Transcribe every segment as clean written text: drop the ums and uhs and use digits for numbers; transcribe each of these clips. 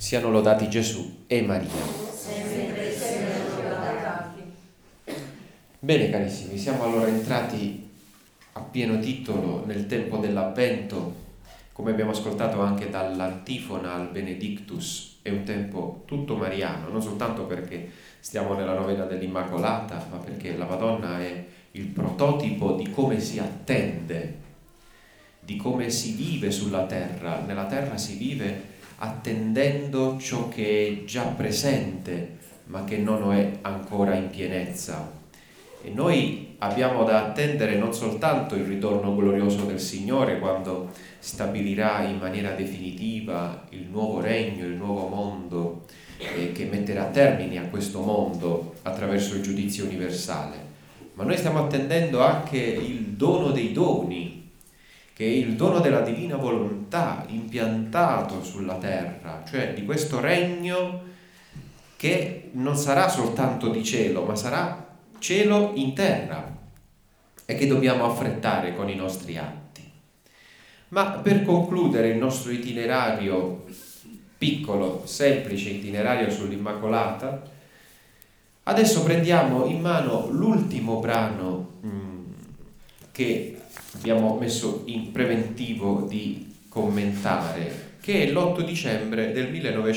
Siano lodati Gesù e Maria. Bene carissimi, siamo allora entrati a pieno titolo nel tempo dell'Avvento. Come abbiamo ascoltato anche dall'antifona al Benedictus, è un tempo tutto mariano, non soltanto perché stiamo nella novena dell'Immacolata, ma perché la Madonna è il prototipo di come si attende, di come si vive sulla terra. Nella terra si vive attendendo ciò che è già presente, ma che non è ancora in pienezza. E noi abbiamo da attendere non soltanto il ritorno glorioso del Signore, quando stabilirà in maniera definitiva il nuovo regno, il nuovo mondo, che metterà termine a questo mondo attraverso il giudizio universale, ma noi stiamo attendendo anche il dono dei doni, che è il dono della divina volontà impiantato sulla terra, cioè di questo regno che non sarà soltanto di cielo, ma sarà cielo in terra, e che dobbiamo affrettare con i nostri atti. Ma per concludere il nostro itinerario piccolo, semplice itinerario sull'Immacolata, adesso prendiamo in mano l'ultimo brano che abbiamo messo in preventivo di commentare, che è l'8 dicembre del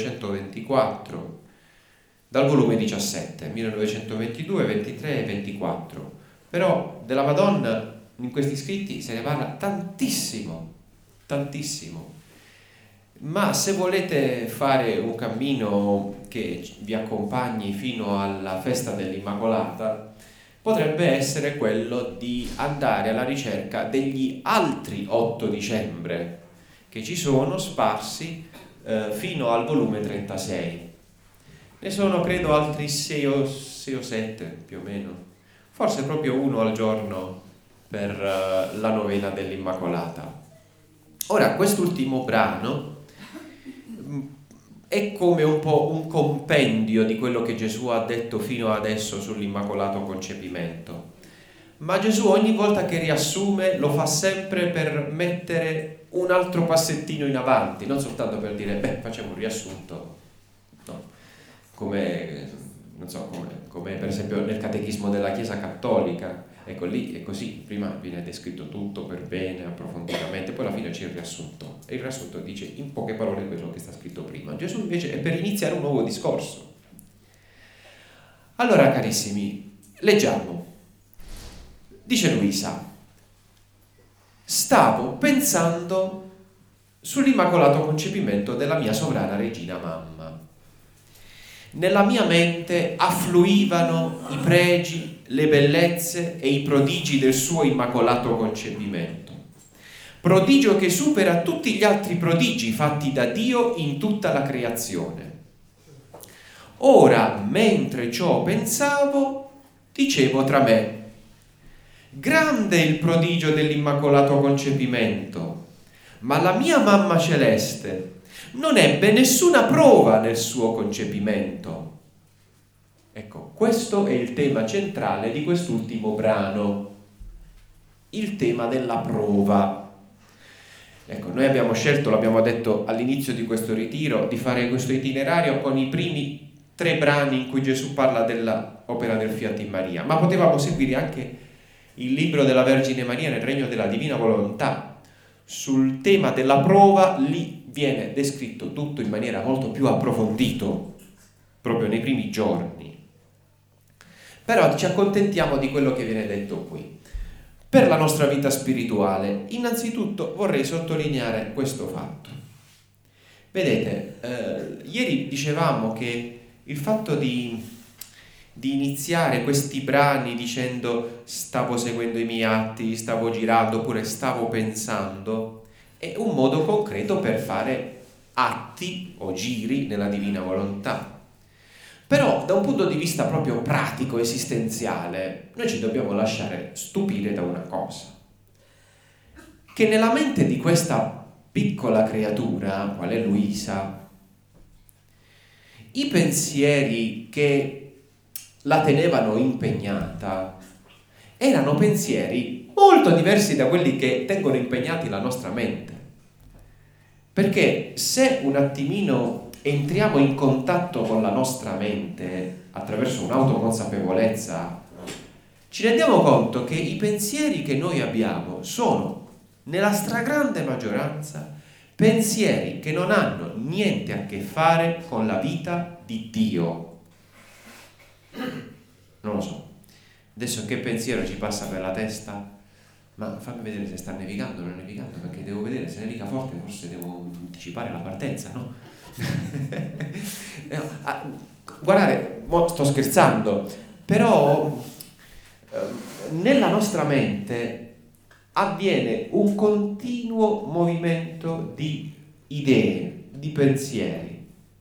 1924, dal volume 17, 1922, 23 e 24. Però della Madonna in questi scritti se ne parla tantissimo, tantissimo. Ma se volete fare un cammino che vi accompagni fino alla festa dell'Immacolata, potrebbe essere quello di andare alla ricerca degli altri 8 dicembre che ci sono sparsi fino al volume 36. Ne sono credo altri 6 o 7 più o meno, forse proprio uno al giorno per la novena dell'Immacolata. Ora, quest'ultimo brano è come un po' un compendio di quello che Gesù ha detto fino adesso sull'Immacolato Concepimento, ma Gesù ogni volta che riassume lo fa sempre per mettere un altro passettino in avanti, non soltanto per dire facciamo un riassunto, no, come per esempio nel Catechismo della Chiesa Cattolica. Ecco, lì è così, prima viene descritto tutto per bene, approfonditamente, poi alla fine c'è il riassunto, e il riassunto dice in poche parole quello che sta scritto prima. Gesù invece è per iniziare un nuovo discorso. Allora carissimi, leggiamo. Dice Luisa: stavo pensando sull'immacolato concepimento della mia sovrana regina mamma. Nella mia mente affluivano i pregi, le bellezze e i prodigi del suo immacolato concepimento. Prodigio che supera tutti gli altri prodigi fatti da Dio in tutta la creazione. Ora, mentre ciò pensavo, dicevo tra me: grande il prodigio dell'immacolato concepimento, ma la mia mamma celeste non ebbe nessuna prova nel suo concepimento. Ecco, questo è il tema centrale di quest'ultimo brano, il tema della prova. Ecco, noi abbiamo scelto, l'abbiamo detto all'inizio di questo ritiro, di fare questo itinerario con i primi 3 brani in cui Gesù parla dell'opera del Fiat in Maria, ma potevamo seguire anche il libro della Vergine Maria nel Regno della Divina Volontà. Sul tema della prova lì viene descritto tutto in maniera molto più approfondito, proprio nei primi giorni. Però ci accontentiamo di quello che viene detto qui. Per la nostra vita spirituale, innanzitutto vorrei sottolineare questo fatto. Vedete, ieri dicevamo che il fatto di iniziare questi brani dicendo stavo seguendo i miei atti, stavo girando, oppure stavo pensando, è un modo concreto per fare atti o giri nella divina volontà. Però da un punto di vista proprio pratico, esistenziale, noi ci dobbiamo lasciare stupire da una cosa: che nella mente di questa piccola creatura, qual è Luisa, i pensieri che la tenevano impegnata erano pensieri molto diversi da quelli che tengono impegnati la nostra mente. Perché se un attimino entriamo in contatto con la nostra mente attraverso un'autoconsapevolezza, ci rendiamo conto che i pensieri che noi abbiamo sono, nella stragrande maggioranza, pensieri che non hanno niente a che fare con la vita di Dio. Non lo so. Adesso che pensiero ci passa per la testa? Ma fammi vedere se sta nevicando o non nevicando, perché devo vedere se nevica forte, forse devo anticipare la partenza, no? Guardate, sto scherzando, però nella nostra mente avviene un continuo movimento di idee, di pensieri.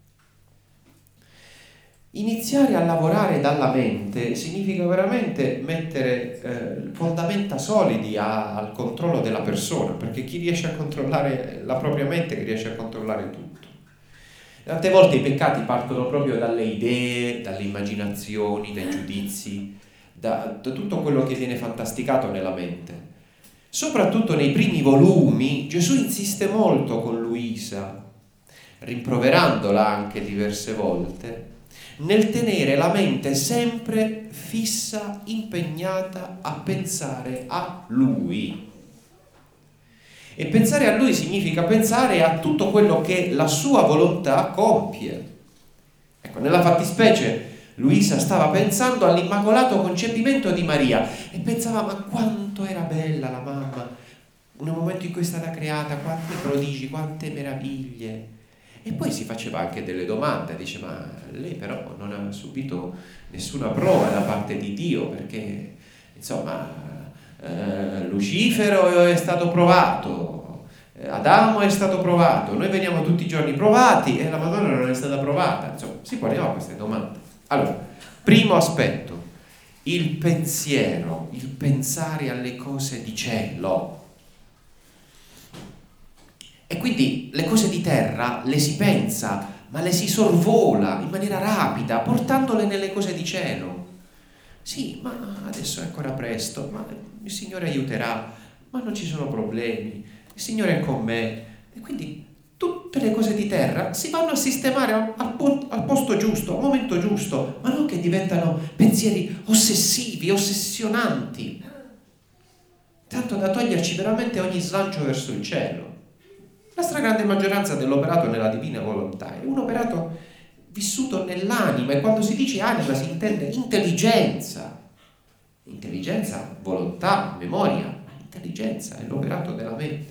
Iniziare a lavorare dalla mente significa veramente mettere fondamenta solidi al controllo della persona, perché chi riesce a controllare la propria mente, che riesce a controllare tutto. Tante volte i peccati partono proprio dalle idee, dalle immaginazioni, dai giudizi, da tutto quello che viene fantasticato nella mente. Soprattutto nei primi volumi Gesù insiste molto con Luisa, rimproverandola anche diverse volte, nel tenere la mente sempre fissa, impegnata a pensare a Lui. E pensare a Lui significa pensare a tutto quello che la sua volontà compie. Ecco, nella fattispecie Luisa stava pensando all'immacolato concepimento di Maria e pensava: ma quanto era bella la mamma nel momento in cui è stata creata, quanti prodigi, quante meraviglie. E poi si faceva anche delle domande, dice: ma lei però non ha subito nessuna prova da parte di Dio, perché insomma Lucifero è stato provato, Adamo è stato provato, noi veniamo tutti i giorni provati e la Madonna non è stata provata. Insomma, si poneva queste domande. Allora, primo aspetto, il pensiero, il pensare alle cose di cielo. E quindi le cose di terra le si pensa, ma le si sorvola in maniera rapida, portandole nelle cose di cielo. Sì, ma adesso è ancora presto, ma il Signore aiuterà, ma non ci sono problemi, il Signore è con me. E quindi tutte le cose di terra si vanno a sistemare al posto giusto, al momento giusto, ma non che diventano pensieri ossessivi, ossessionanti, tanto da toglierci veramente ogni slancio verso il cielo. La stragrande maggioranza dell'operato nella divina volontà è un operato vissuto nell'anima, e quando si dice anima si intende intelligenza, volontà, memoria, intelligenza è l'operato della mente.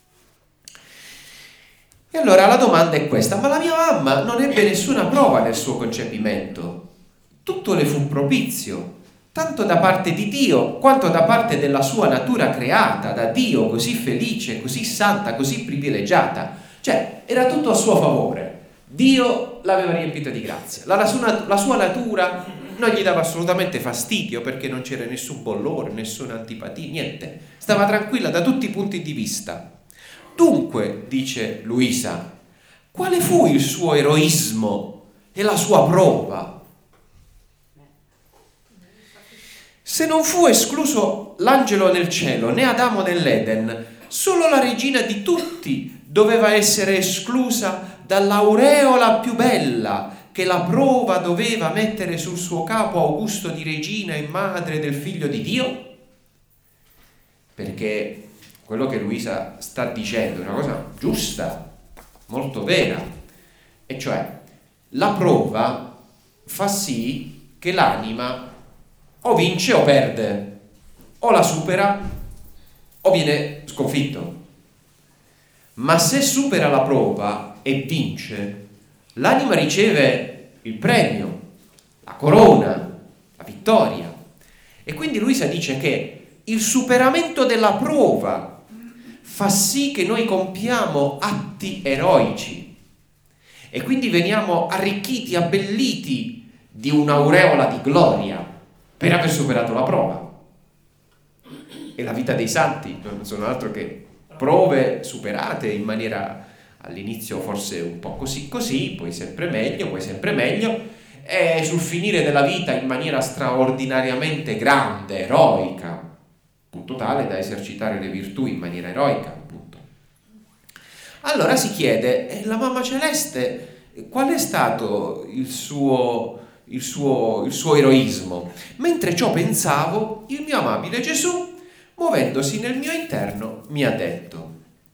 E allora la domanda è questa: ma la mia mamma non ebbe nessuna prova nel suo concepimento, tutto le fu propizio, tanto da parte di Dio quanto da parte della sua natura creata da Dio, così felice, così santa, così privilegiata. Cioè, era tutto a suo favore. Dio l'aveva riempita di grazia. La sua natura non gli dava assolutamente fastidio, perché non c'era nessun bollore, nessuna antipatia, niente. Stava tranquilla da tutti i punti di vista. Dunque, dice Luisa, quale fu il suo eroismo e la sua prova? Se non fu escluso l'angelo nel cielo, né Adamo nell'Eden, solo la regina di tutti doveva essere esclusa dall'aureola più bella che la prova doveva mettere sul suo capo Augusto di regina e madre del figlio di Dio? Perché quello che Luisa sta dicendo è una cosa giusta, molto vera, e cioè la prova fa sì che l'anima o vince o perde, o la supera o viene sconfitto. Ma se supera la prova e vince, l'anima riceve il premio, la corona, la vittoria. E quindi Luisa dice che il superamento della prova fa sì che noi compiamo atti eroici e quindi veniamo arricchiti, abbelliti di un'aureola di gloria per aver superato la prova. E la vita dei santi non sono altro che prove superate in maniera all'inizio forse un po' così, poi sempre meglio, e sul finire della vita in maniera straordinariamente grande, eroica, appunto tale da esercitare le virtù in maniera eroica, appunto. Allora si chiede, la mamma celeste Qual è stato il suo eroismo? Mentre ciò pensavo, il mio amabile Gesù, muovendosi nel mio interno, mi ha detto: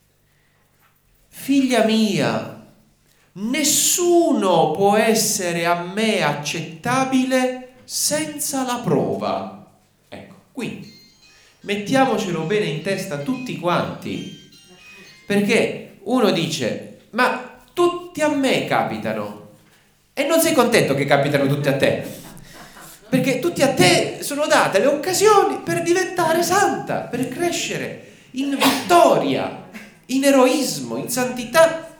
figlia mia, nessuno può essere a me accettabile senza la prova. Ecco, quindi mettiamocelo bene in testa tutti quanti, perché uno dice: ma tutti a me capitano, e non sei contento che capitano tutti a te, perché tutti a te sono date le occasioni per diventare santa, per crescere in vittoria, in eroismo, in santità.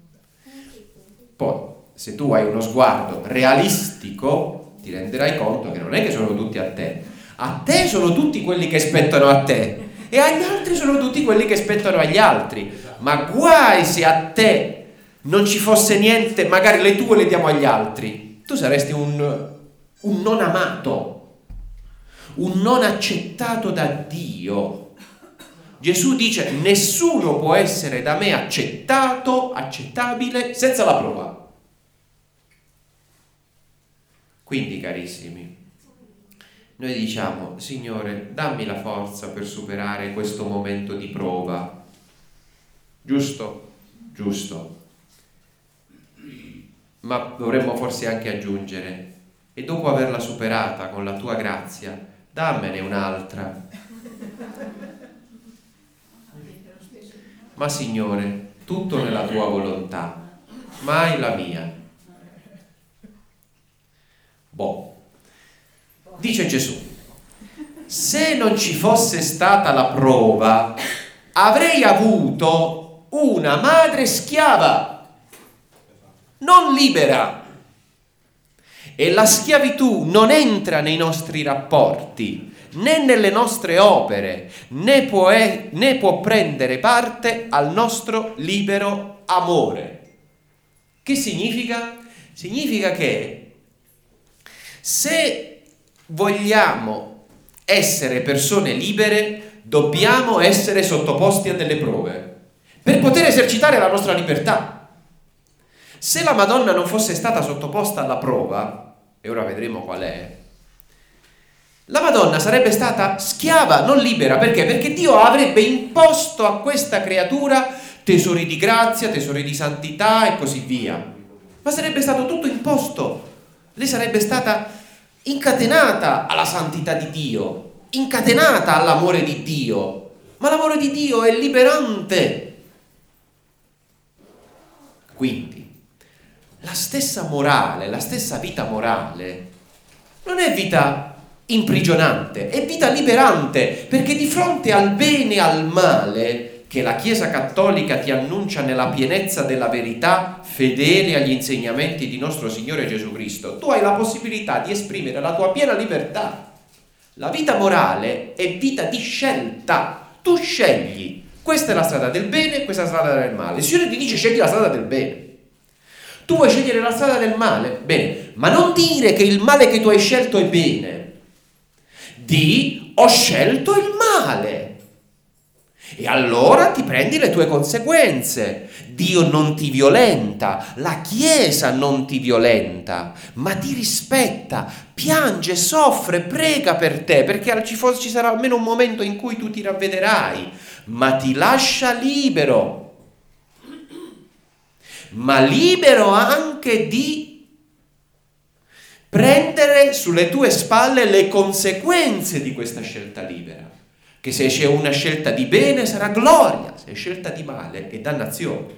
Poi, se tu hai uno sguardo realistico, ti renderai conto che non è che sono tutti a te sono tutti quelli che spettano a te, e agli altri sono tutti quelli che spettano agli altri. Ma guai se a te non ci fosse niente, magari le tue le diamo agli altri, tu saresti un non amato, un non accettato da Dio. Gesù dice: nessuno può essere da me accettabile senza la prova. Quindi, carissimi, noi diciamo: Signore, dammi la forza per superare questo momento di prova. Giusto? Giusto. Ma dovremmo forse anche aggiungere: e dopo averla superata con la tua grazia, dammene un'altra. Ma Signore, tutto nella tua volontà, mai la mia. Dice Gesù: se non ci fosse stata la prova, avrei avuto una madre schiava, non libera. E la schiavitù non entra nei nostri rapporti, né nelle nostre opere, né può prendere parte al nostro libero amore. Che significa? Significa che se vogliamo essere persone libere, dobbiamo essere sottoposti a delle prove per poter esercitare la nostra libertà. Se la Madonna non fosse stata sottoposta alla prova, e ora vedremo qual è, la Madonna sarebbe stata schiava, non libera. Perché? Perché Dio avrebbe imposto a questa creatura tesori di grazia, tesori di santità e così via. Ma sarebbe stato tutto imposto. Lei sarebbe stata incatenata alla santità di Dio, incatenata all'amore di Dio. Ma l'amore di Dio è liberante. Quindi la stessa morale, la stessa vita morale non è vita imprigionante, è vita liberante, perché di fronte al bene e al male che la Chiesa Cattolica ti annuncia nella pienezza della verità, fedele agli insegnamenti di nostro Signore Gesù Cristo, tu hai la possibilità di esprimere la tua piena libertà. La vita morale è vita di scelta, tu scegli: questa è la strada del bene, questa è la strada del male. Il Signore ti dice: scegli la strada del bene. Tu vuoi scegliere la strada del male? Bene, ma non dire che il male che tu hai scelto è bene. Di: ho scelto il male. E allora ti prendi le tue conseguenze. Dio non ti violenta, la Chiesa non ti violenta, ma ti rispetta, piange, soffre, prega per te, perché ci sarà almeno un momento in cui tu ti ravvederai, ma ti lascia libero. Ma libero anche di prendere sulle tue spalle le conseguenze di questa scelta libera, che se c'è una scelta di bene sarà gloria, se è scelta di male è dannazione.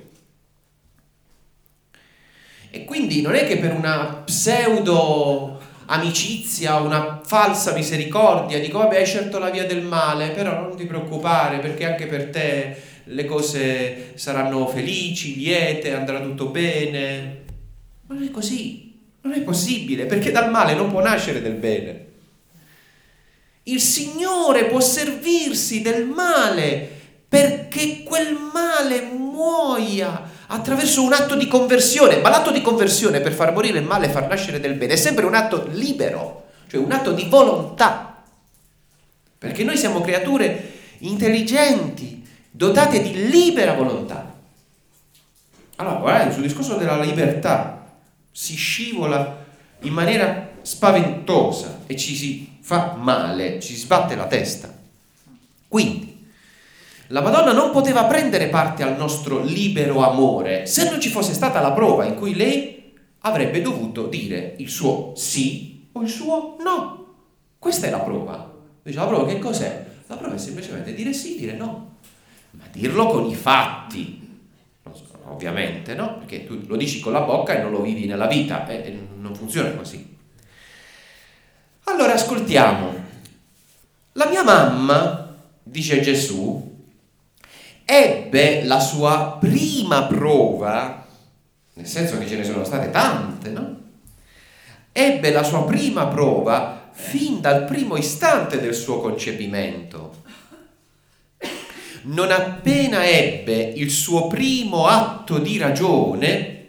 E quindi non è che per una pseudo amicizia, una falsa misericordia dico: vabbè, hai scelto la via del male, però non ti preoccupare, perché anche per te le cose saranno felici, liete, andrà tutto bene. Ma non è così, non è possibile, perché dal male non può nascere del bene. Il Signore può servirsi del male perché quel male muoia attraverso un atto di conversione. Ma l'atto di conversione, per far morire il male e far nascere del bene, è sempre un atto libero, cioè un atto di volontà, perché noi siamo creature intelligenti, dotate di libera volontà. Allora, guardate, sul discorso della libertà si scivola in maniera spaventosa e ci si fa male, ci si sbatte la testa. Quindi, la Madonna non poteva prendere parte al nostro libero amore se non ci fosse stata la prova in cui lei avrebbe dovuto dire il suo sì o il suo no. Questa è la prova. Dice, la prova che cos'è? La prova è semplicemente dire sì, dire no, ma dirlo con i fatti. Ovviamente, no? Perché tu lo dici con la bocca e non lo vivi nella vita, e non funziona così. Allora ascoltiamo. La mia mamma, dice Gesù, ebbe la sua prima prova, nel senso che ce ne sono state tante, no? Ebbe la sua prima prova fin dal primo istante del suo concepimento. Non appena ebbe il suo primo atto di ragione,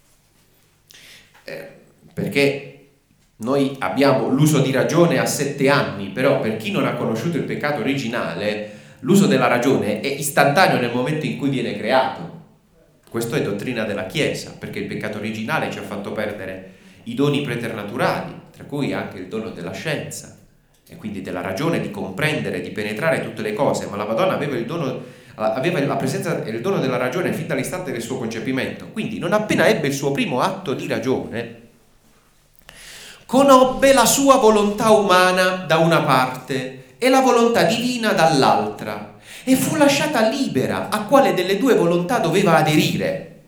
perché noi abbiamo l'uso di ragione a 7 anni, però per chi non ha conosciuto il peccato originale, l'uso della ragione è istantaneo nel momento in cui viene creato. Questo è dottrina della Chiesa, perché il peccato originale ci ha fatto perdere i doni preternaturali, tra cui anche il dono della scienza, e quindi della ragione di comprendere, di penetrare tutte le cose, ma la Madonna aveva la presenza e il dono della ragione fin dall'istante del suo concepimento. Quindi non appena ebbe il suo primo atto di ragione, conobbe la sua volontà umana da una parte e la volontà divina dall'altra, e fu lasciata libera a quale delle due volontà doveva aderire.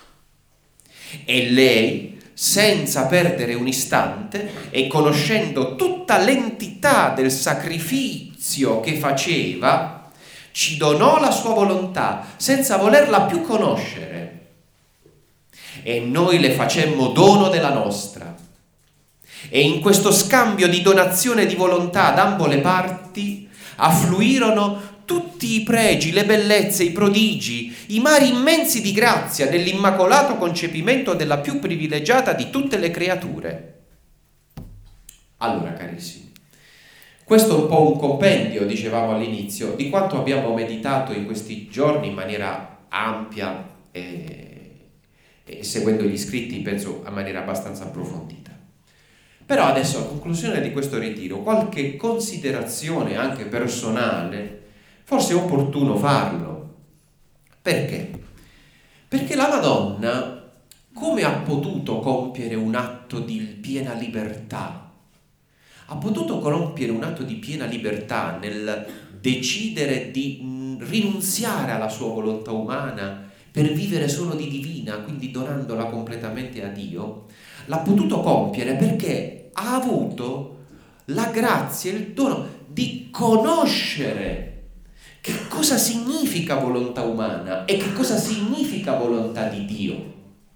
E lei, senza perdere un istante e conoscendo tutta l'entità del sacrificio che faceva, ci donò la sua volontà senza volerla più conoscere. E noi le facemmo dono della nostra. E in questo scambio di donazione di volontà ad ambo le parti affluirono tutti i pregi, le bellezze, i prodigi, i mari immensi di grazia dell'immacolato concepimento della più privilegiata di tutte le creature. Allora, carissimi, questo è un po' un compendio, dicevamo all'inizio, di quanto abbiamo meditato in questi giorni in maniera ampia e seguendo gli scritti, penso, a maniera abbastanza approfondita. Però adesso, a conclusione di questo ritiro, qualche considerazione anche personale forse è opportuno farlo. Perché? Perché la Madonna, come ha potuto compiere un atto di piena libertà? Ha potuto compiere un atto di piena libertà nel decidere di rinunziare alla sua volontà umana per vivere solo di divina, quindi donandola completamente a Dio. L'ha potuto compiere perché ha avuto la grazia, il dono di conoscere che cosa significa volontà umana e che cosa significa volontà di Dio.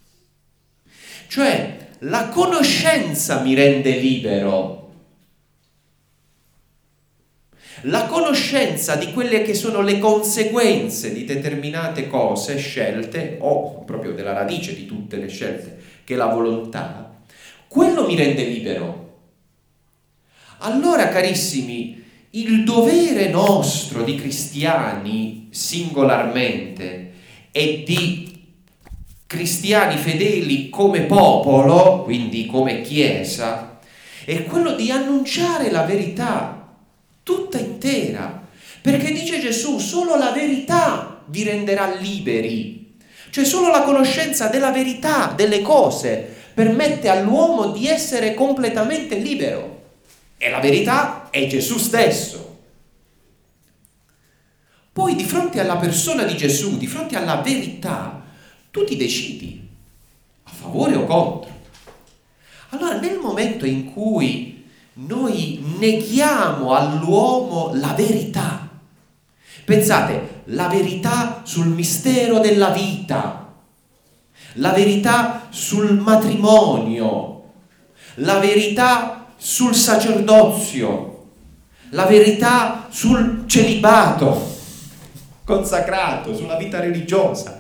Cioè, la conoscenza mi rende libero. La conoscenza di quelle che sono le conseguenze di determinate cose, scelte, o proprio della radice di tutte le scelte, che è la volontà, quello mi rende libero. Allora, carissimi, il dovere nostro di cristiani singolarmente e di cristiani fedeli come popolo, quindi come Chiesa, è quello di annunciare la verità tutta intera, perché dice Gesù, solo la verità vi renderà liberi, cioè solo la conoscenza della verità delle cose permette all'uomo di essere completamente libero. E la verità è Gesù stesso. Poi di fronte alla persona di Gesù, di fronte alla verità, tu ti decidi a favore o contro. Allora, nel momento in cui noi neghiamo all'uomo la verità, pensate, la verità sul mistero della vita, la verità sul matrimonio, la verità sul sacerdozio, la verità sul celibato consacrato, sulla vita religiosa,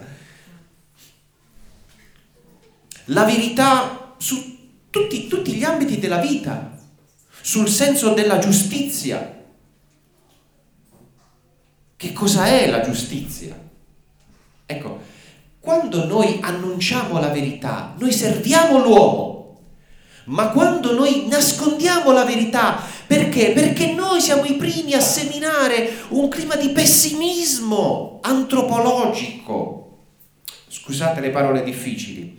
la verità su tutti gli ambiti della vita, sul senso della giustizia. Che cosa è la giustizia? Ecco, quando noi annunciamo la verità, noi serviamo l'uomo, ma quando noi nascondiamo la verità, perché? Perché noi siamo i primi a seminare un clima di pessimismo antropologico. Scusate le parole difficili.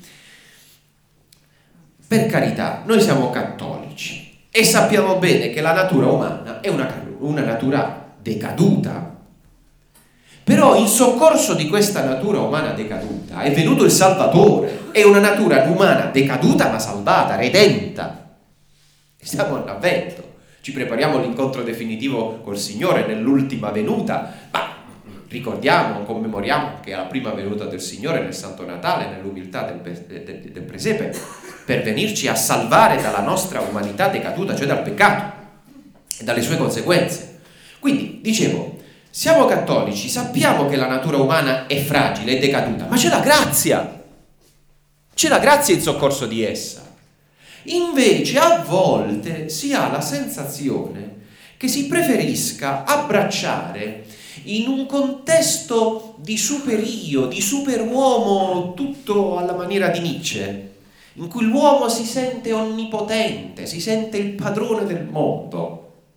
Per carità, noi siamo cattolici e sappiamo bene che la natura umana è una natura decaduta. Però in soccorso di questa natura umana decaduta è venuto il Salvatore. È una natura umana decaduta ma salvata, redenta. Siamo all'avvento, ci prepariamo all'incontro definitivo col Signore nell'ultima venuta, ma ricordiamo, commemoriamo che è la prima venuta del Signore nel Santo Natale, nell'umiltà del presepe, per venirci a salvare dalla nostra umanità decaduta, cioè dal peccato e dalle sue conseguenze. Quindi, dicevo, siamo cattolici, sappiamo che la natura umana è fragile, è decaduta, ma c'è la grazia in soccorso di essa. Invece a volte si ha la sensazione che si preferisca abbracciare in un contesto di superio, di superuomo, tutto alla maniera di Nietzsche, in cui l'uomo si sente onnipotente, si sente il padrone del mondo.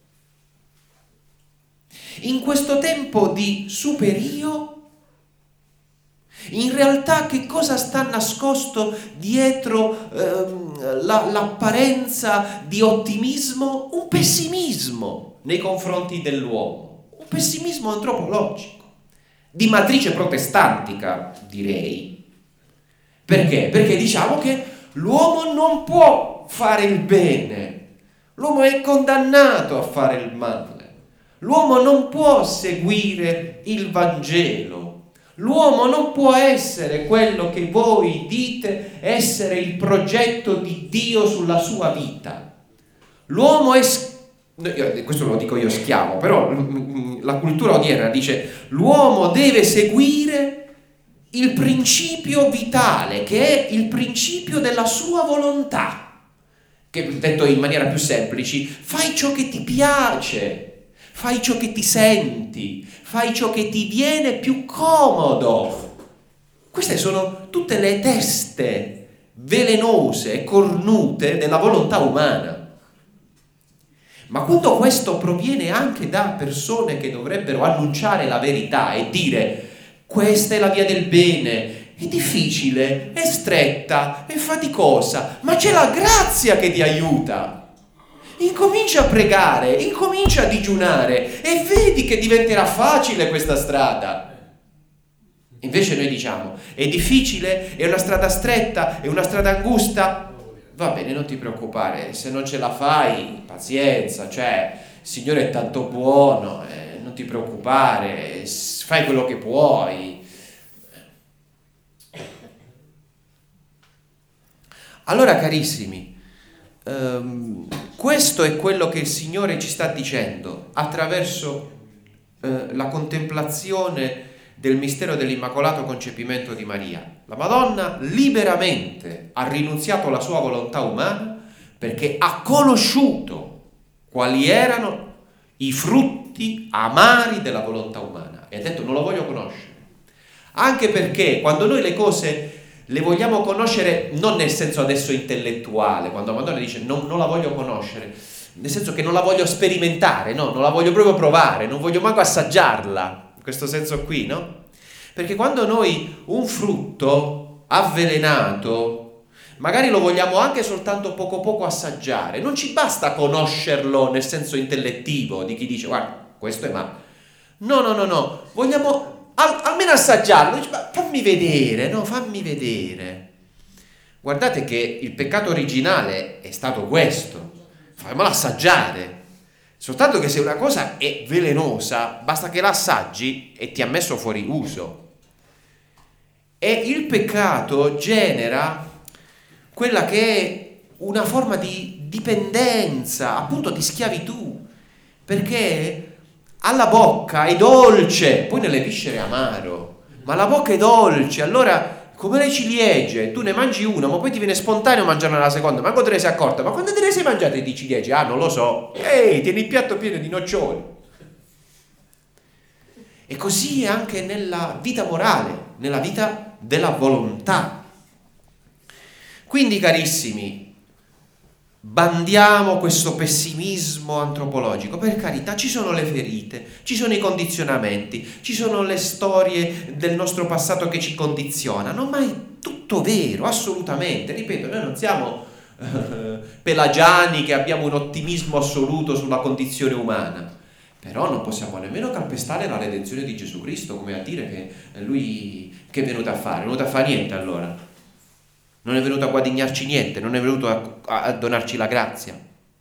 In questo tempo di superio, in realtà che cosa sta nascosto dietro l'apparenza di ottimismo? Un pessimismo nei confronti dell'uomo, un pessimismo antropologico, di matrice protestantica, direi. Perché? Perché diciamo che l'uomo non può fare il bene, l'uomo è condannato a fare il male, l'uomo non può seguire il Vangelo. L'uomo non può essere quello che voi dite essere il progetto di Dio sulla sua vita. L'uomo è, questo lo dico io schiavo, però la cultura odierna dice l'uomo deve seguire il principio vitale, che è il principio della sua volontà, che detto in maniera più semplice, fai ciò che ti piace. Fai ciò che ti senti, fai ciò che ti viene più comodo. Queste sono tutte le teste velenose e cornute della volontà umana. Ma quando questo proviene anche da persone che dovrebbero annunciare la verità e dire questa è la via del bene, è difficile, è stretta, è faticosa, ma c'è la grazia che ti aiuta. Incomincia a pregare, incomincia a digiunare e vedi che diventerà facile questa strada. Invece noi diciamo, è difficile, è una strada stretta, è una strada angusta. Va bene, non ti preoccupare, se non ce la fai, pazienza, cioè, il Signore è tanto buono, non ti preoccupare, fai quello che puoi. Allora, carissimi, questo è quello che il Signore ci sta dicendo attraverso la contemplazione del mistero dell'Immacolato Concepimento di Maria. La Madonna liberamente ha rinunziato alla sua volontà umana perché ha conosciuto quali erano i frutti amari della volontà umana e ha detto non lo voglio conoscere. Anche perché quando noi le cose le vogliamo conoscere non nel senso adesso intellettuale, quando la Madonna dice non la voglio conoscere, nel senso che non la voglio sperimentare, no, non la voglio proprio provare, non voglio manco assaggiarla, in questo senso qui, no? Perché quando noi un frutto avvelenato, magari lo vogliamo anche soltanto poco assaggiare, non ci basta conoscerlo nel senso intellettivo di chi dice guarda, questo è ma... No, vogliamo... almeno assaggiarlo, dice, ma fammi vedere, no, fammi vedere. Guardate che il peccato originale è stato questo, fammelo assaggiare. Soltanto che se una cosa è velenosa, basta che la assaggi e ti ha messo fuori uso. E il peccato genera quella che è una forma di dipendenza, appunto di schiavitù, perché alla bocca è dolce, poi nelle viscere è amaro, ma la bocca è dolce, allora come le ciliegie, tu ne mangi una, ma poi ti viene spontaneo mangiarne la seconda, ma quando te ne sei accorta, ma quando te ne sei mangiate di ciliegie? Ah, non lo so, tieni il piatto pieno di noccioli. E così è anche nella vita morale, nella vita della volontà. Quindi, carissimi, bandiamo questo pessimismo antropologico. Per carità, ci sono le ferite, ci sono i condizionamenti, ci sono le storie del nostro passato che ci condizionano, ma è tutto vero, assolutamente. Ripeto, noi non siamo pelagiani che abbiamo un ottimismo assoluto sulla condizione umana, però non possiamo nemmeno calpestare la redenzione di Gesù Cristo, come a dire che lui che è venuto a fare? Non è venuto a fare niente allora. Non è venuto a guadagnarci niente, non è venuto a donarci la grazia.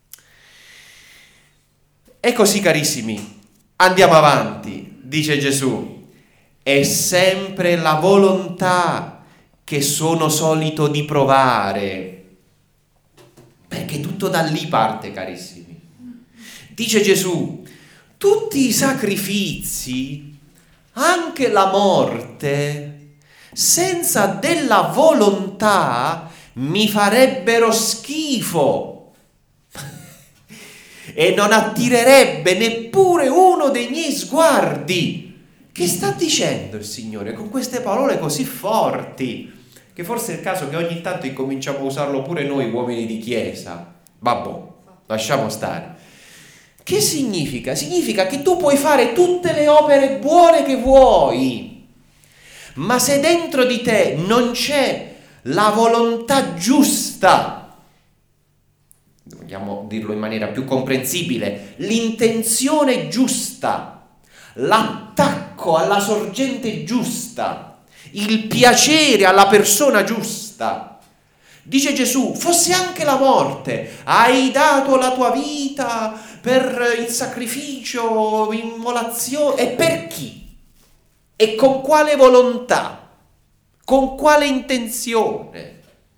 E così, carissimi, andiamo avanti, dice Gesù. È sempre la volontà che sono solito di provare, perché tutto da lì parte, carissimi. Dice Gesù, tutti i sacrifici, anche la morte, senza della volontà mi farebbero schifo e non attirerebbe neppure uno dei miei sguardi. Che sta dicendo il Signore con queste parole così forti, che forse è il caso che ogni tanto incominciamo a usarlo pure noi uomini di chiesa? Vabbè, lasciamo stare. Che significa? Significa che tu puoi fare tutte le opere buone che vuoi, ma se dentro di te non c'è la volontà giusta, vogliamo dirlo in maniera più comprensibile, l'intenzione giusta, l'attacco alla sorgente giusta, il piacere alla persona giusta, dice Gesù, fosse anche la morte, hai dato la tua vita per il sacrificio, immolazione, e per chi? E con quale volontà? Con quale intenzione?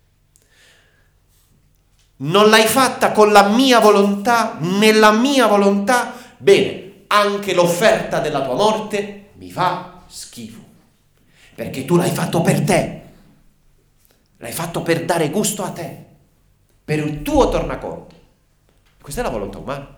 Non l'hai fatta con la mia volontà, nella mia volontà? Bene, anche l'offerta della tua morte mi fa schifo, perché tu l'hai fatto per te, l'hai fatto per dare gusto a te, per il tuo tornaconto. Questa è la volontà umana.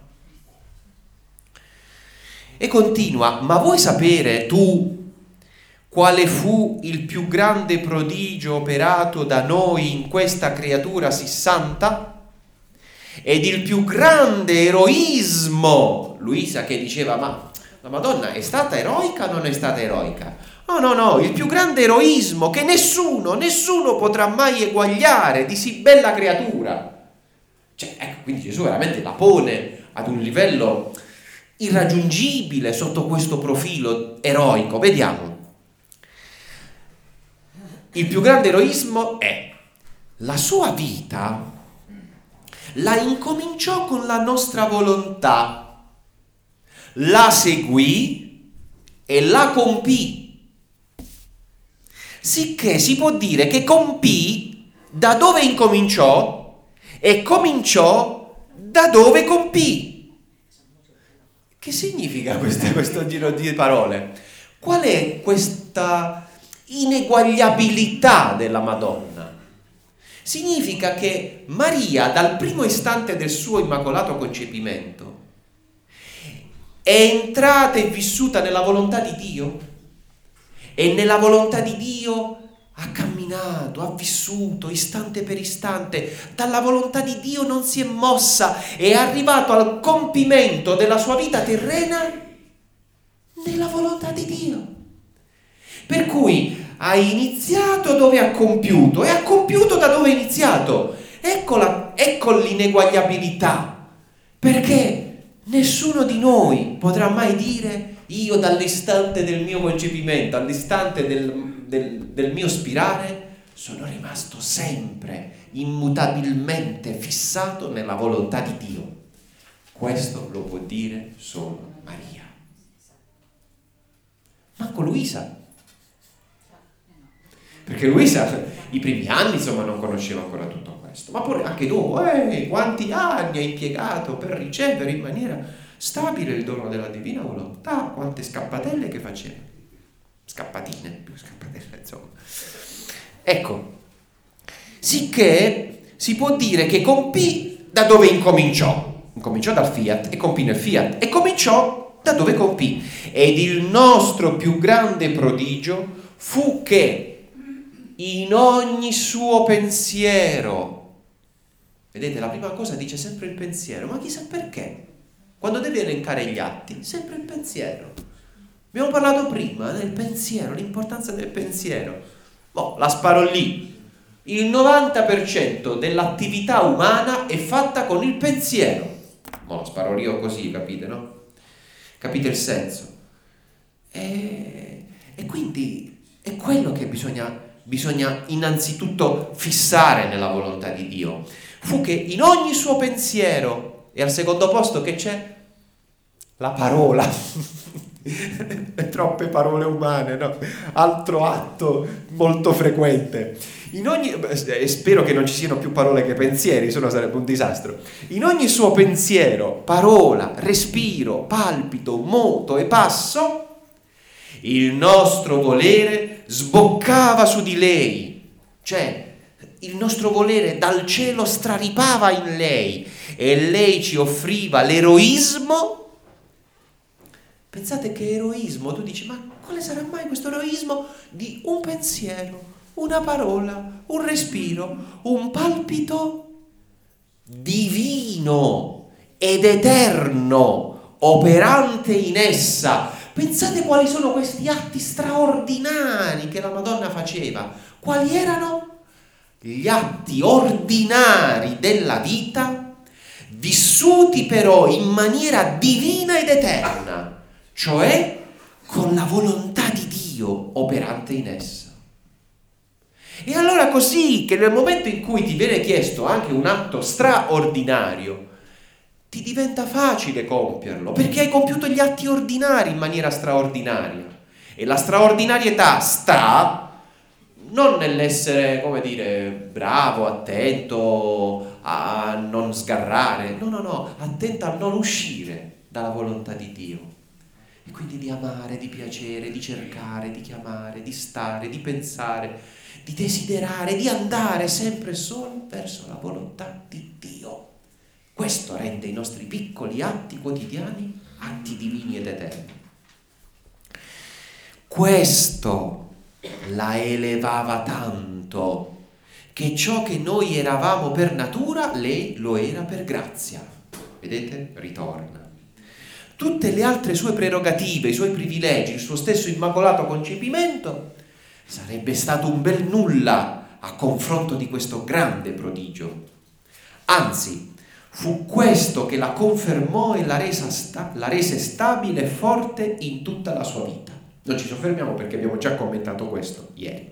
E continua, ma vuoi sapere tu quale fu il più grande prodigio operato da noi in questa creatura sissanta? Ed il più grande eroismo, Luisa che diceva, ma la Madonna è stata eroica o non è stata eroica? No, il più grande eroismo che nessuno potrà mai eguagliare di sì bella creatura. Cioè, ecco, quindi Gesù veramente la pone ad un livello irraggiungibile sotto questo profilo eroico. Vediamo. Il più grande eroismo è la sua vita la incominciò con la nostra volontà, la seguì e la compì, sicché si può dire che compì da dove incominciò e cominciò da dove compì. Che significa questo giro di parole? Qual è questa ineguagliabilità della Madonna? Significa che Maria, dal primo istante del suo immacolato concepimento, è entrata e vissuta nella volontà di Dio, e nella volontà di Dio ha camminato, ha vissuto istante per istante, dalla volontà di Dio non si è mossa, e è arrivato al compimento della sua vita terrena nella volontà di Dio. Per cui ha iniziato dove ha compiuto e ha compiuto da dove ha iniziato. Ecco l'ineguagliabilità, perché nessuno di noi potrà mai dire io dall'istante del mio concepimento, all'istante del mio spirare, sono rimasto sempre, immutabilmente fissato nella volontà di Dio. Questo lo può dire solo Maria. Manco Luisa. Perché Luisa i primi anni insomma non conosceva ancora tutto questo, ma poi anche dopo quanti anni ha impiegato per ricevere in maniera stabile il dono della divina volontà, quante scappatelle che faceva, scappatine, più scappatelle insomma. Ecco, sicché si può dire che compì da dove incominciò dal Fiat e compì nel Fiat e cominciò da dove compì, ed il nostro più grande prodigio fu che in ogni suo pensiero. Vedete, la prima cosa dice sempre il pensiero, ma chissà perché? Quando devi elencare gli atti, sempre il pensiero. Abbiamo parlato prima del pensiero, l'importanza del pensiero. La sparo lì. Il 90% dell'attività umana è fatta con il pensiero. La sparo io così, capite, no? Capite il senso? E quindi è quello che bisogna innanzitutto fissare nella volontà di Dio. Fu che in ogni suo pensiero, e al secondo posto che c'è? La parola. Troppe parole umane, no? Altro atto molto frequente. Spero che non ci siano più parole che pensieri, se no sarebbe un disastro. In ogni suo pensiero, parola, respiro, palpito, moto e passo, il nostro volere sboccava su di lei, cioè il nostro volere dal cielo straripava in lei e lei ci offriva l'eroismo. Pensate che eroismo, tu dici, ma quale sarà mai questo eroismo di un pensiero, una parola, un respiro, un palpito divino ed eterno, operante in essa. Pensate quali sono questi atti straordinari che la Madonna faceva. Quali erano? Gli atti ordinari della vita, vissuti però in maniera divina ed eterna, cioè con la volontà di Dio operante in essa. E allora così che nel momento in cui ti viene chiesto anche un atto straordinario, ti diventa facile compierlo, perché hai compiuto gli atti ordinari in maniera straordinaria. E la straordinarietà sta non nell'essere, bravo, attento a non sgarrare, no, attento a non uscire dalla volontà di Dio. E quindi di amare, di piacere, di cercare, di chiamare, di stare, di pensare, di desiderare, di andare sempre solo verso la volontà di Dio. Questo rende i nostri piccoli atti quotidiani atti divini ed eterni. Questo la elevava tanto che ciò che noi eravamo per natura, lei lo era per grazia. Vedete? Ritorna. Tutte le altre sue prerogative, i suoi privilegi, il suo stesso immacolato concepimento, sarebbe stato un bel nulla a confronto di questo grande prodigio. Anzi, fu questo che la confermò e la rese stabile e forte in tutta la sua vita. Non ci soffermiamo perché abbiamo già commentato questo ieri.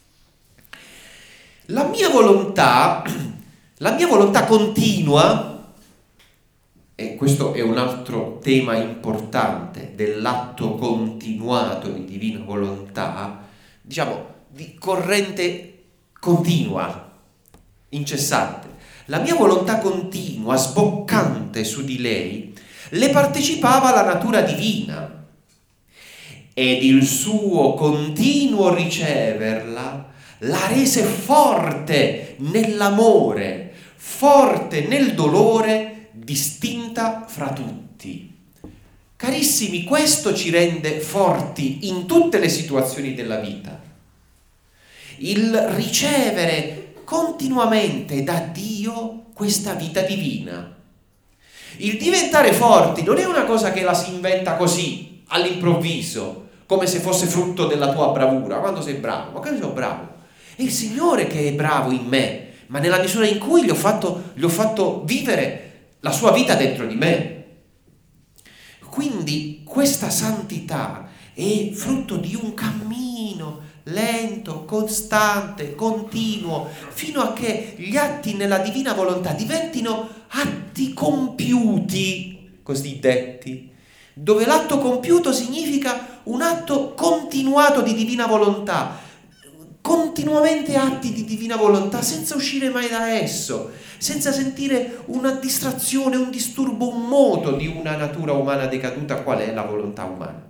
La mia volontà continua, e questo è un altro tema importante dell'atto continuato di divina volontà, di corrente continua, incessante. La mia volontà continua, sboccante su di lei, le partecipava la natura divina ed il suo continuo riceverla la rese forte nell'amore, forte nel dolore, distinta fra tutti. Carissimi, questo ci rende forti in tutte le situazioni della vita. Il ricevere continuamente da Dio questa vita divina. Il diventare forti non è una cosa che la si inventa così, all'improvviso, come se fosse frutto della tua bravura. Quando sei bravo? Ma che sono bravo? È il Signore che è bravo in me, ma nella misura in cui gli ho fatto vivere la sua vita dentro di me. Quindi questa santità è frutto di un cammino lento, costante, continuo, fino a che gli atti nella divina volontà diventino atti compiuti, cosiddetti, dove l'atto compiuto significa un atto continuato di divina volontà, continuamente atti di divina volontà, senza uscire mai da esso, senza sentire una distrazione, un disturbo, un moto di una natura umana decaduta, qual è la volontà umana.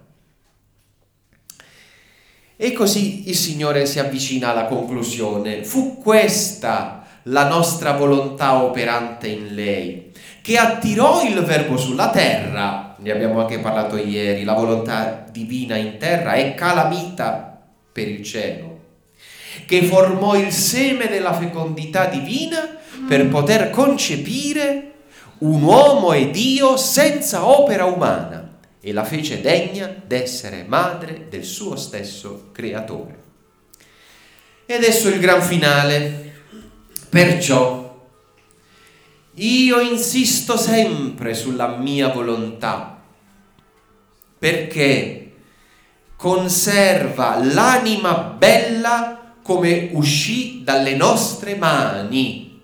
E così il Signore si avvicina alla conclusione. Fu questa la nostra volontà operante in lei, che attirò il Verbo sulla terra. Ne abbiamo anche parlato ieri. La volontà divina in terra è calamita per il cielo. che formò il seme della fecondità divina per poter concepire un uomo e Dio senza opera umana e la fece degna d'essere madre del suo stesso creatore. E adesso il gran finale. Perciò io insisto sempre sulla mia volontà, perché conserva l'anima bella come uscì dalle nostre mani,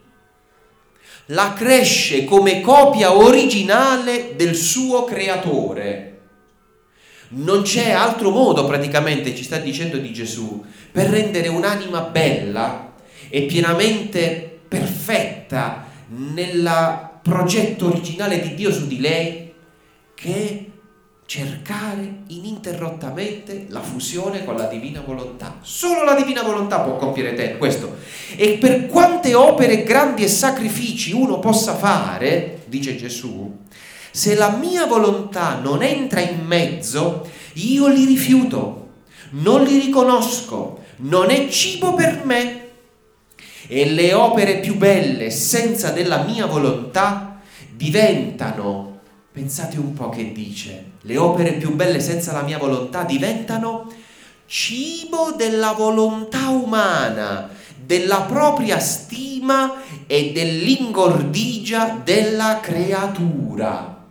la cresce come copia originale del suo creatore. Non c'è altro modo, praticamente, ci sta dicendo di Gesù, per rendere un'anima bella e pienamente perfetta nel progetto originale di Dio su di lei, che cercare ininterrottamente la fusione con la divina volontà. Solo la divina volontà può compiere questo. E per quante opere grandi e sacrifici uno possa fare, dice Gesù, se la mia volontà non entra in mezzo, io li rifiuto, non li riconosco, non è cibo per me. E le opere più belle senza della mia volontà diventano, pensate un po' che dice, le opere più belle senza la mia volontà diventano cibo della volontà umana, della propria stima e dell'ingordigia della creatura.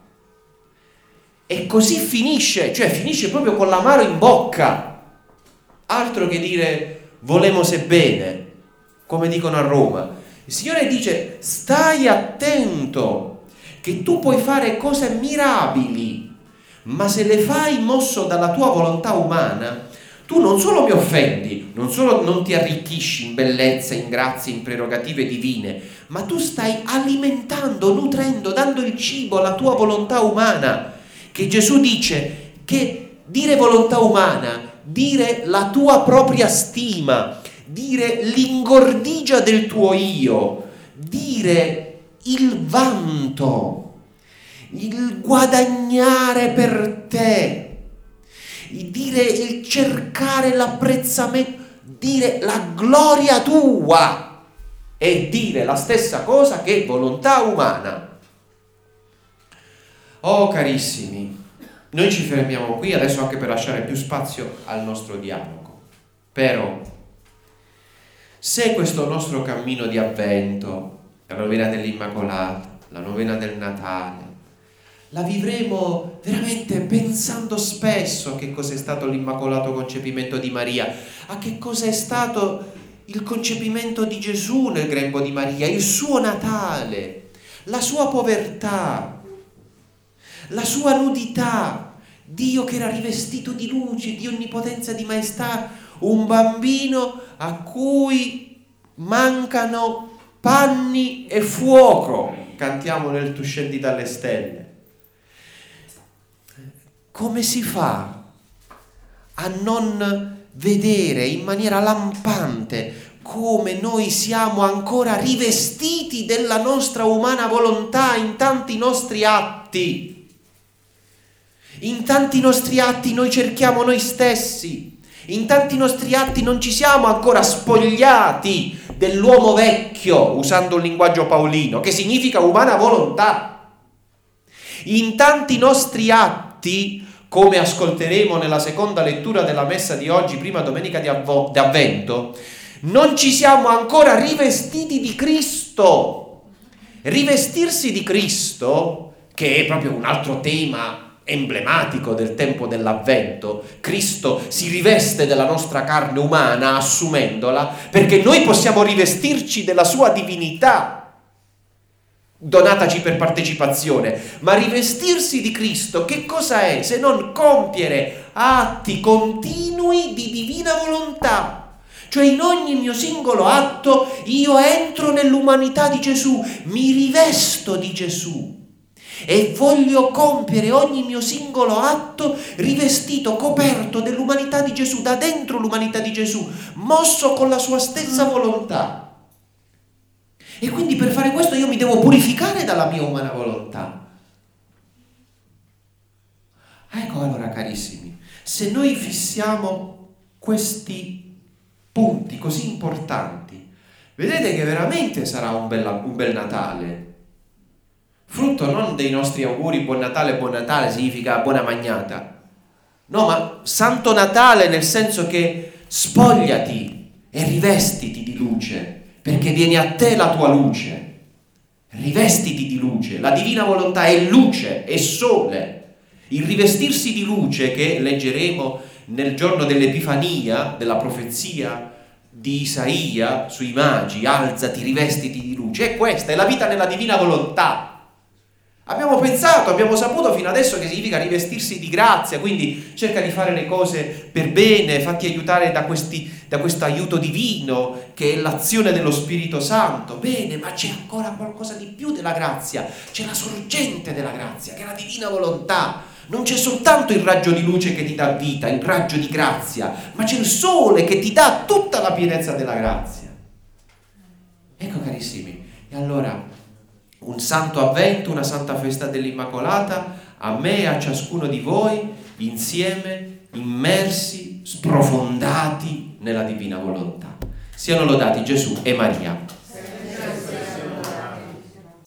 E così finisce, cioè finisce proprio con l'amaro in bocca. Altro che dire volemo bene, come dicono a Roma. Il Signore dice: stai attento, che tu puoi fare cose mirabili, ma se le fai mosso dalla tua volontà umana, tu non solo mi offendi, non solo non ti arricchisci in bellezza, in grazie, in prerogative divine, ma tu stai alimentando, nutrendo, dando il cibo alla tua volontà umana. Che Gesù dice che dire volontà umana, dire la tua propria stima, dire l'ingordigia del tuo io, dire il vanto, il guadagnare per te, dire il cercare l'apprezzamento, dire la gloria tua, e dire la stessa cosa che volontà umana. Oh carissimi, noi ci fermiamo qui adesso anche per lasciare più spazio al nostro dialogo. Però se questo nostro cammino di avvento, la novena dell'Immacolata, la novena del Natale, la vivremo veramente pensando spesso a che cos'è stato l'Immacolato Concepimento di Maria, a che cos'è stato il concepimento di Gesù nel grembo di Maria, il suo Natale, la sua povertà, la sua nudità, Dio che era rivestito di luce, di onnipotenza, di maestà, un bambino a cui mancano panni e fuoco, cantiamo nel Tu scendi dalle stelle. Come si fa a non vedere in maniera lampante come noi siamo ancora rivestiti della nostra umana volontà in tanti nostri atti? In tanti nostri atti noi cerchiamo noi stessi, in tanti nostri atti non ci siamo ancora spogliati dell'uomo vecchio, usando un linguaggio paolino, che significa umana volontà. In tanti nostri atti, come ascolteremo nella seconda lettura della messa di oggi, prima domenica di Avvento, non ci siamo ancora rivestiti di Cristo. Rivestirsi di Cristo, che è proprio un altro tema emblematico del tempo dell'Avvento, Cristo si riveste della nostra carne umana assumendola, perché noi possiamo rivestirci della sua divinità donataci per partecipazione. Ma rivestirsi di Cristo che cosa è se non compiere atti continui di divina volontà? Cioè in ogni mio singolo atto io entro nell'umanità di Gesù, mi rivesto di Gesù e voglio compiere ogni mio singolo atto rivestito, coperto dell'umanità di Gesù, da dentro l'umanità di Gesù, mosso con la sua stessa volontà. E quindi per fare questo io mi devo purificare dalla mia umana volontà. Ecco allora carissimi, se noi fissiamo questi punti così importanti, vedete che veramente sarà un bel Natale. Frutto non dei nostri auguri buon Natale significa buona magnata. No, ma Santo Natale nel senso che spogliati e rivestiti di luce, perché viene a te la tua luce. Rivestiti di luce, la divina volontà è luce, è sole. Il rivestirsi di luce che leggeremo nel giorno dell'Epifania, della profezia di Isaia sui magi, alzati, rivestiti di luce, è questa, è la vita nella divina volontà. Abbiamo saputo fino adesso che significa rivestirsi di grazia, quindi cerca di fare le cose per bene, fatti aiutare da questo aiuto divino che è l'azione dello Spirito Santo. Bene, ma c'è ancora qualcosa di più della grazia, c'è la sorgente della grazia, che è la divina volontà. Non c'è soltanto il raggio di luce che ti dà vita, il raggio di grazia, ma c'è il sole che ti dà tutta la pienezza della grazia. Ecco carissimi, e allora un santo avvento, una santa festa dell'Immacolata, a me e a ciascuno di voi, insieme, immersi, sprofondati nella divina volontà. Siano lodati Gesù e Maria.